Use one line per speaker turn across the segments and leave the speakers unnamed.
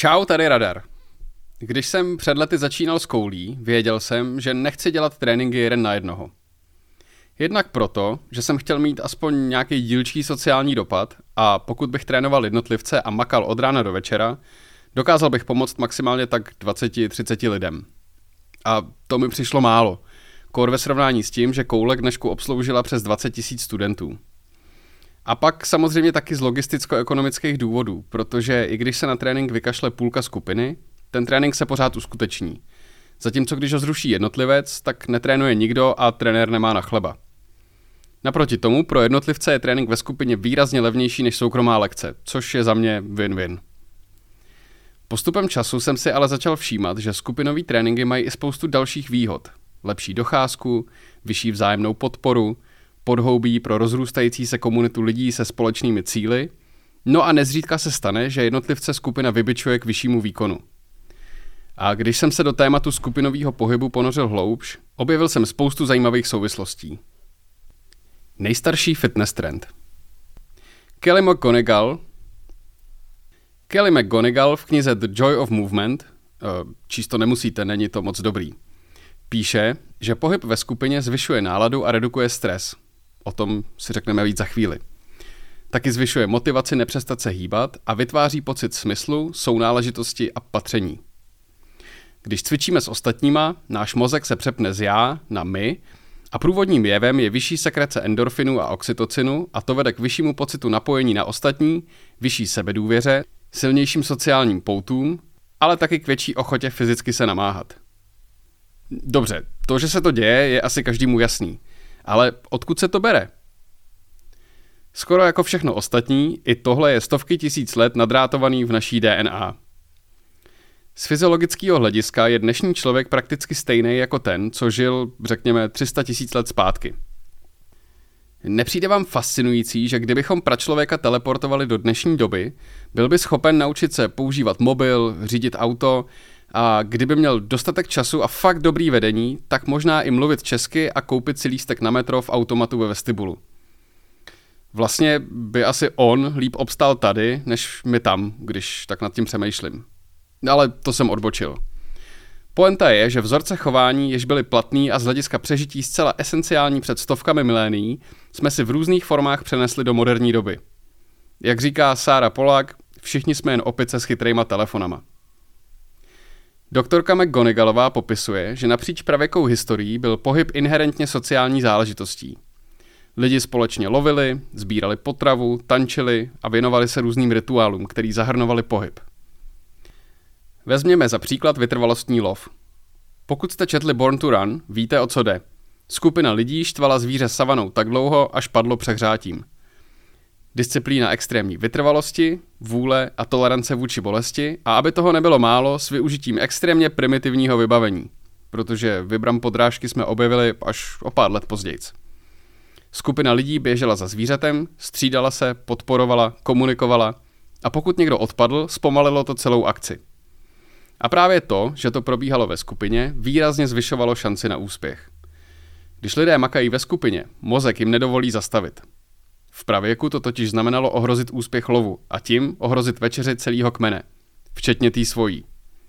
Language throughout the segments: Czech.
Čau, tady Radar. Když jsem před lety začínal s koulí, věděl jsem, že nechci dělat tréninky jeden na jednoho. Jednak proto, že jsem chtěl mít aspoň nějaký dílčí sociální dopad a pokud bych trénoval jednotlivce a makal od rána do večera, dokázal bych pomoct maximálně tak 20-30 lidem. A to mi přišlo málo. Kór ve srovnání s tím, že koule k dnešku obsloužila přes 20 000 studentů. A pak samozřejmě taky z logisticko-ekonomických důvodů, protože i když se na trénink vykašle půlka skupiny, ten trénink se pořád uskuteční. Zatímco když ho zruší jednotlivec, tak netrénuje nikdo a trenér nemá na chleba. Naproti tomu pro jednotlivce je trénink ve skupině výrazně levnější než soukromá lekce, což je za mě win-win. Postupem času jsem si ale začal všímat, že skupinový tréninky mají i spoustu dalších výhod. Lepší docházku, vyšší vzájemnou podporu, podhoubí pro rozrůstající se komunitu lidí se společnými cíli, no a nezřídka se stane, že jednotlivce skupina vybičuje k vyššímu výkonu. A když jsem se do tématu skupinového pohybu ponořil hloubš, objevil jsem spoustu zajímavých souvislostí. Nejstarší fitness trend. Kelly McGonigal v knize The Joy of Movement, číst to nemusíte, není to moc dobrý, píše, že pohyb ve skupině zvyšuje náladu a redukuje stres. O tom si řekneme víc za chvíli. Taky zvyšuje motivaci nepřestat se hýbat a vytváří pocit smyslu, sounáležitosti a patření. Když cvičíme s ostatníma, náš mozek se přepne z já na my a průvodním jevem je vyšší sekrece endorfinu a oxytocinu a to vede k vyššímu pocitu napojení na ostatní, vyšší sebedůvěře, silnějším sociálním poutům, ale taky k větší ochotě fyzicky se namáhat. Dobře, to, že se to děje, je asi každému jasný. Ale odkud se to bere? Skoro jako všechno ostatní, i tohle je stovky tisíc let nadrátovaný v naší DNA. Z fyziologického hlediska je dnešní člověk prakticky stejný jako ten, co žil, řekněme, 300 000 let zpátky. Nepřijde vám fascinující, že kdybychom pračlověka teleportovali do dnešní doby, byl by schopen naučit se používat mobil, řídit auto a kdyby měl dostatek času a fakt dobrý vedení, tak možná i mluvit česky a koupit si lístek na metro v automatu ve vestibulu. Vlastně by asi on líp obstál tady, než my tam, když tak nad tím přemýšlím. Ale to jsem odbočil. Poenta je, že vzorce chování, jež byly platný a z hlediska přežití zcela esenciální před stovkami milénií, jsme si v různých formách přenesli do moderní doby. Jak říká Sarah Polak, všichni jsme jen opice s chytrejma telefonama. Doktorka McGonigalová popisuje, že napříč pravěkou historií byl pohyb inherentně sociální záležitostí. Lidi společně lovili, sbírali potravu, tančili a věnovali se různým rituálům, který zahrnovali pohyb. Vezměme za příklad vytrvalostní lov. Pokud jste četli Born to Run, víte, o co jde. Skupina lidí štvala zvíře savanou tak dlouho, až padlo přehřátím. Disciplína extrémní vytrvalosti, vůle a tolerance vůči bolesti a aby toho nebylo málo s využitím extrémně primitivního vybavení, protože vibram podrážky jsme objevili až o pár let později. Skupina lidí běžela za zvířetem, střídala se, podporovala, komunikovala a pokud někdo odpadl, zpomalilo to celou akci. A právě to, že to probíhalo ve skupině, výrazně zvyšovalo šanci na úspěch. Když lidé makají ve skupině, mozek jim nedovolí zastavit. V pravěku to totiž znamenalo ohrozit úspěch lovu a tím ohrozit večeři celého kmene, včetně té svojí.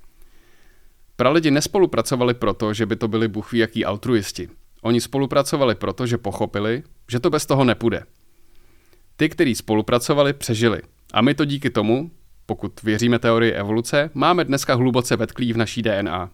Pralidi nespolupracovali proto, že by to byli bůhví jaký altruisti. Oni spolupracovali proto, že pochopili, že to bez toho nepůjde. Ty, kteří spolupracovali, přežili. A my to díky tomu, pokud věříme teorii evoluce, máme dneska hluboce vetklý v naší DNA.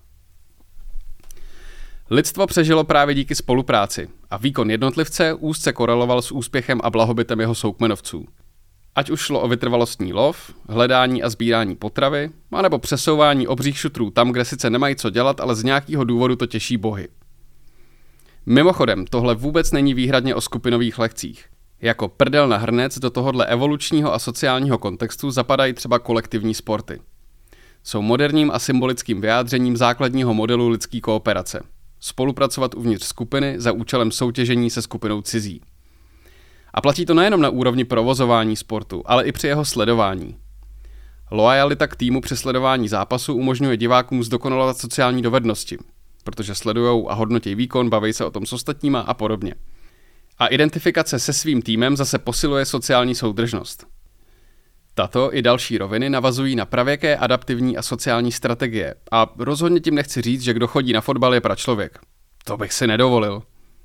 Lidstvo přežilo právě díky spolupráci a výkon jednotlivce úzce koreloval s úspěchem a blahobytem jeho soukmenovců. Ať už šlo o vytrvalostní lov, hledání a sbírání potravy, anebo přesouvání obřích šutrů tam, kde sice nemají co dělat, ale z nějakého důvodu to těší bohy. Mimochodem, tohle vůbec není výhradně o skupinových lekcích. Jako prdel na hrnec do tohohle evolučního a sociálního kontextu zapadají třeba kolektivní sporty. Jsou moderním a symbolickým vyjádřením základního modelu lidské kooperace. Spolupracovat uvnitř skupiny za účelem soutěžení se skupinou cizí. A platí to nejenom na úrovni provozování sportu, ale i při jeho sledování. Loajalita k týmu při sledování zápasu umožňuje divákům zdokonalovat sociální dovednosti, protože sledujou a hodnotí výkon, baví se o tom s ostatníma a podobně. A identifikace se svým týmem zase posiluje sociální soudržnost. Tato i další roviny navazují na pravěké adaptivní a sociální strategie a rozhodně tím nechci říct, že kdo chodí na fotbal je pračlověk. To bych si nedovolil.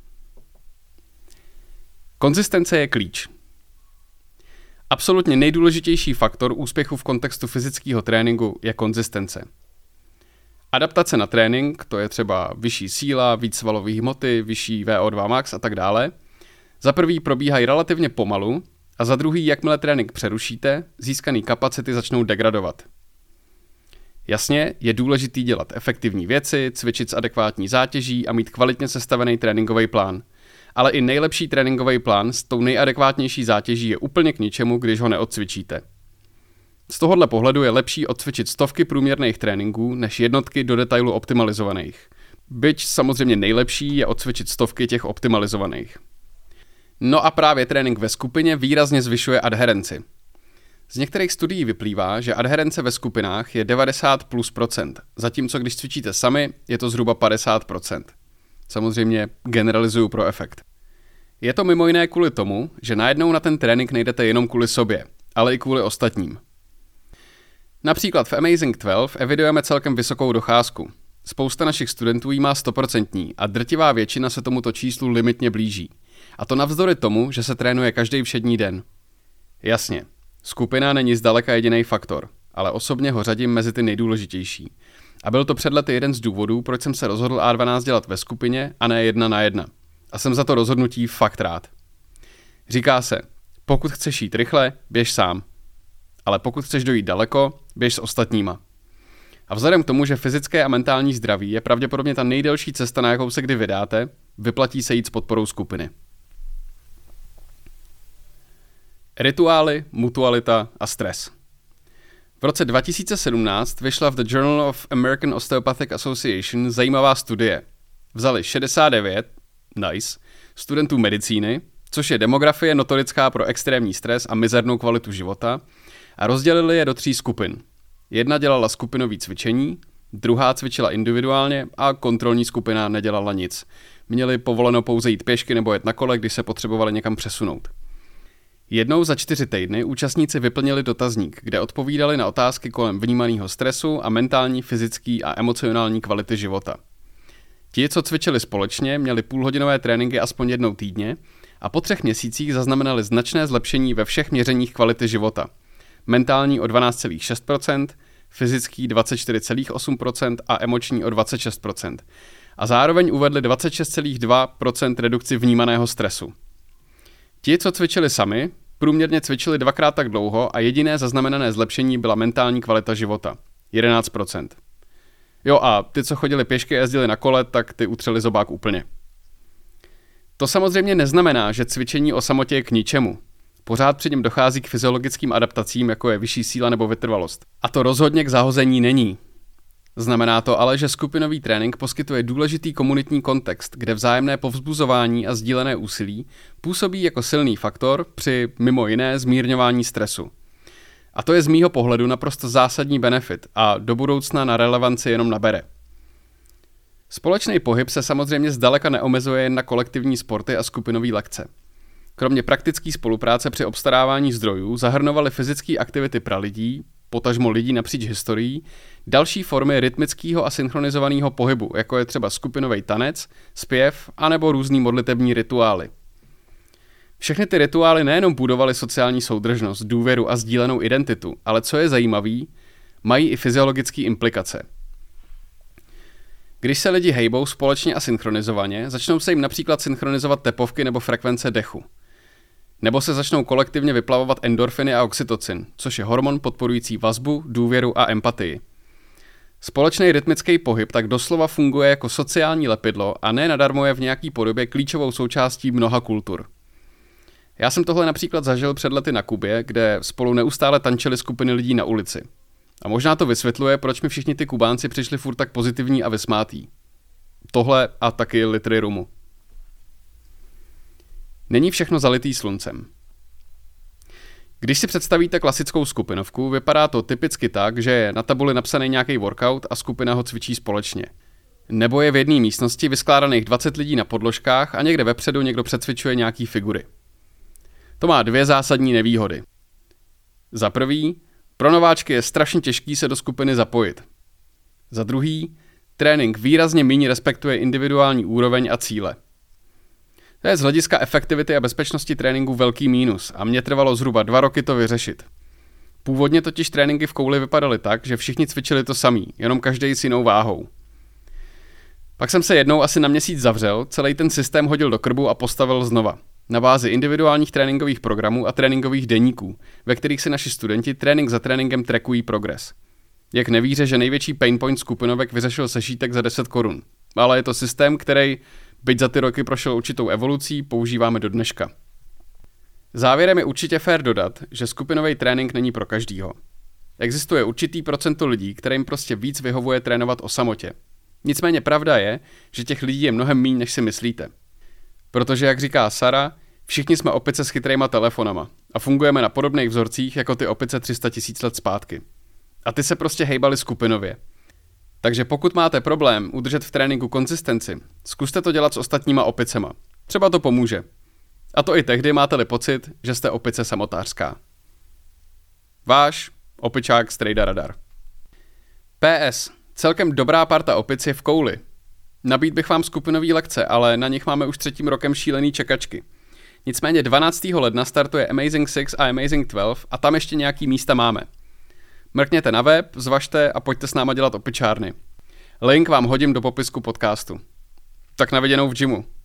Konzistence je klíč. Absolutně nejdůležitější faktor úspěchu v kontextu fyzického tréninku je konzistence. Adaptace na trénink, to je třeba vyšší síla, víc svalové hmoty, vyšší VO2 max a tak dále, za prvý probíhají relativně pomalu a za druhý, jakmile trénink přerušíte, získané kapacity začnou degradovat. Jasně, je důležitý dělat efektivní věci, cvičit s adekvátní zátěží a mít kvalitně sestavený tréninkový plán. Ale i nejlepší tréninkový plán s tou nejadekvátnější zátěží je úplně k ničemu, když ho neodcvičíte. Z tohohle pohledu je lepší odcvičit stovky průměrných tréninků než jednotky do detailu optimalizovaných. Byť samozřejmě nejlepší je odcvičit stovky těch optimalizovaných. No a právě trénink ve skupině výrazně zvyšuje adherenci. Z některých studií vyplývá, že adherence ve skupinách je 90+%, zatímco když cvičíte sami, je to zhruba 50%. Samozřejmě generalizuju pro efekt. Je to mimo jiné kvůli tomu, že najednou na ten trénink nejdete jenom kvůli sobě, ale i kvůli ostatním. Například v Amazing 12 evidujeme celkem vysokou docházku. Spousta našich studentů jí má 100% a drtivá většina se tomuto číslu limitně blíží. A to navzdory tomu, že se trénuje každý všední den. Jasně, skupina není zdaleka jediný faktor, ale osobně ho řadím mezi ty nejdůležitější. A byl to před lety jeden z důvodů, proč jsem se rozhodl A12 dělat ve skupině a ne 1 na 1. A jsem za to rozhodnutí fakt rád. Říká se, pokud chceš jít rychle, běž sám. Ale pokud chceš dojít daleko, běž s ostatníma. A vzhledem k tomu, že fyzické a mentální zdraví je pravděpodobně ta nejdelší cesta, na jakou se kdy vydáte, vyplatí se jít s podporou skupiny. Rituály, mutualita a stres. V roce 2017 vyšla v The Journal of American Osteopathic Association zajímavá studie. Vzali 69 studentů medicíny, což je demografie notorická pro extrémní stres a mizernou kvalitu života, a rozdělili je do 3 skupin. Jedna dělala skupinové cvičení, druhá cvičila individuálně a kontrolní skupina nedělala nic. Měli povoleno pouze jít pěšky nebo jet na kole, když se potřebovali někam přesunout. Jednou za 4 týdny účastníci vyplnili dotazník, kde odpovídali na otázky kolem vnímaného stresu a mentální, fyzické a emocionální kvality života. Ti, co cvičili společně, měli půlhodinové tréninky aspoň jednou týdně a po 3 měsících zaznamenali značné zlepšení ve všech měřeních kvality života. Mentální o 12,6%, fyzický 24,8% a emoční o 26%. A zároveň uvedli 26,2% redukci vnímaného stresu. Ti, co cvičili sami, průměrně cvičili 2krát tak dlouho a jediné zaznamenané zlepšení byla mentální kvalita života. 11%. Jo a ty, co chodili pěšky a jezdili na kole, tak ty utřeli zobák úplně. To samozřejmě neznamená, že cvičení o samotě je k ničemu. Pořád při něm dochází k fyziologickým adaptacím, jako je vyšší síla nebo vytrvalost. A to rozhodně k zahození není. Znamená to ale, že skupinový trénink poskytuje důležitý komunitní kontext, kde vzájemné povzbuzování a sdílené úsilí působí jako silný faktor při mimo jiné zmírňování stresu. A to je z mýho pohledu naprosto zásadní benefit a do budoucna na relevanci jenom nabere. Společný pohyb se samozřejmě zdaleka neomezuje jen na kolektivní sporty a skupinové lekce. Kromě praktické spolupráce při obstarávání zdrojů zahrnovaly fyzické aktivity pralidí, potažmo lidí napříč historií, další formy rytmického a synchronizovaného pohybu, jako je třeba skupinový tanec, zpěv anebo různý modlitební rituály. Všechny ty rituály nejenom budovaly sociální soudržnost, důvěru a sdílenou identitu, ale co je zajímavý, mají i fyziologické implikace. Když se lidi hejbou společně a synchronizovaně, začnou se jim například synchronizovat tepovky nebo frekvence dechu. Nebo se začnou kolektivně vyplavovat endorfiny a oxytocin, což je hormon podporující vazbu, důvěru a empatii. Společný rytmický pohyb tak doslova funguje jako sociální lepidlo a ne nadarmo je v nějaký podobě klíčovou součástí mnoha kultur. Já jsem tohle například zažil před lety na Kubě, kde spolu neustále tančily skupiny lidí na ulici. A možná to vysvětluje, proč mi všichni ty Kubánci přišli furt tak pozitivní a vysmátí. Tohle a taky litry rumu. Není všechno zalitý sluncem. Když si představíte klasickou skupinovku, vypadá to typicky tak, že je na tabuli napsaný nějaký workout a skupina ho cvičí společně. Nebo je v jedné místnosti vyskládaných 20 lidí na podložkách a někde vepředu někdo přecvičuje nějaký figury. To má 2 zásadní nevýhody. Za prvý, pro nováčky je strašně těžký se do skupiny zapojit. Za druhý, trénink výrazně méně respektuje individuální úroveň a cíle. To je z hlediska efektivity a bezpečnosti tréninku velký mínus a mě trvalo zhruba 2 roky to vyřešit. Původně totiž tréninky v kouli vypadaly tak, že všichni cvičili to samý, jenom každý s jinou váhou. Pak jsem se jednou asi na měsíc zavřel, celý ten systém hodil do krbu a postavil znova. Na bázi individuálních tréninkových programů a tréninkových deníků, ve kterých si naši studenti trénink za tréninkem trackují progres. Jak nevíře, že největší pain point skupinovek vyřešil sešítek za 10 korun. Ale je to systém, který, byť za ty roky prošel určitou evolucí, používáme do dneška. Závěrem je určitě fér dodat, že skupinový trénink není pro každýho. Existuje určitý procento lidí, kterým prostě víc vyhovuje trénovat o samotě. Nicméně pravda je, že těch lidí je mnohem méně, než si myslíte. Protože, jak říká Sara, všichni jsme opice s chytrýma telefonama a fungujeme na podobných vzorcích jako ty opice 300 000 let zpátky. A ty se prostě hejbaly skupinově. Takže pokud máte problém udržet v tréninku konzistenci, zkuste to dělat s ostatníma opicema. Třeba to pomůže. A to i tehdy máte-li pocit, že jste opice samotářská. Váš opičák z Trejda Radar. PS. Celkem dobrá parta opic je v kouli. Nabít bych vám skupinový lekce, ale na nich máme už 3. rokem šílený čekačky. Nicméně 12. ledna startuje Amazing 6 a Amazing 12 a tam ještě nějaký místa máme. Mrkněte na web, zvažte a pojďte s náma dělat opičárny. Link vám hodím do popisku podcastu. Tak na viděnou v gymu.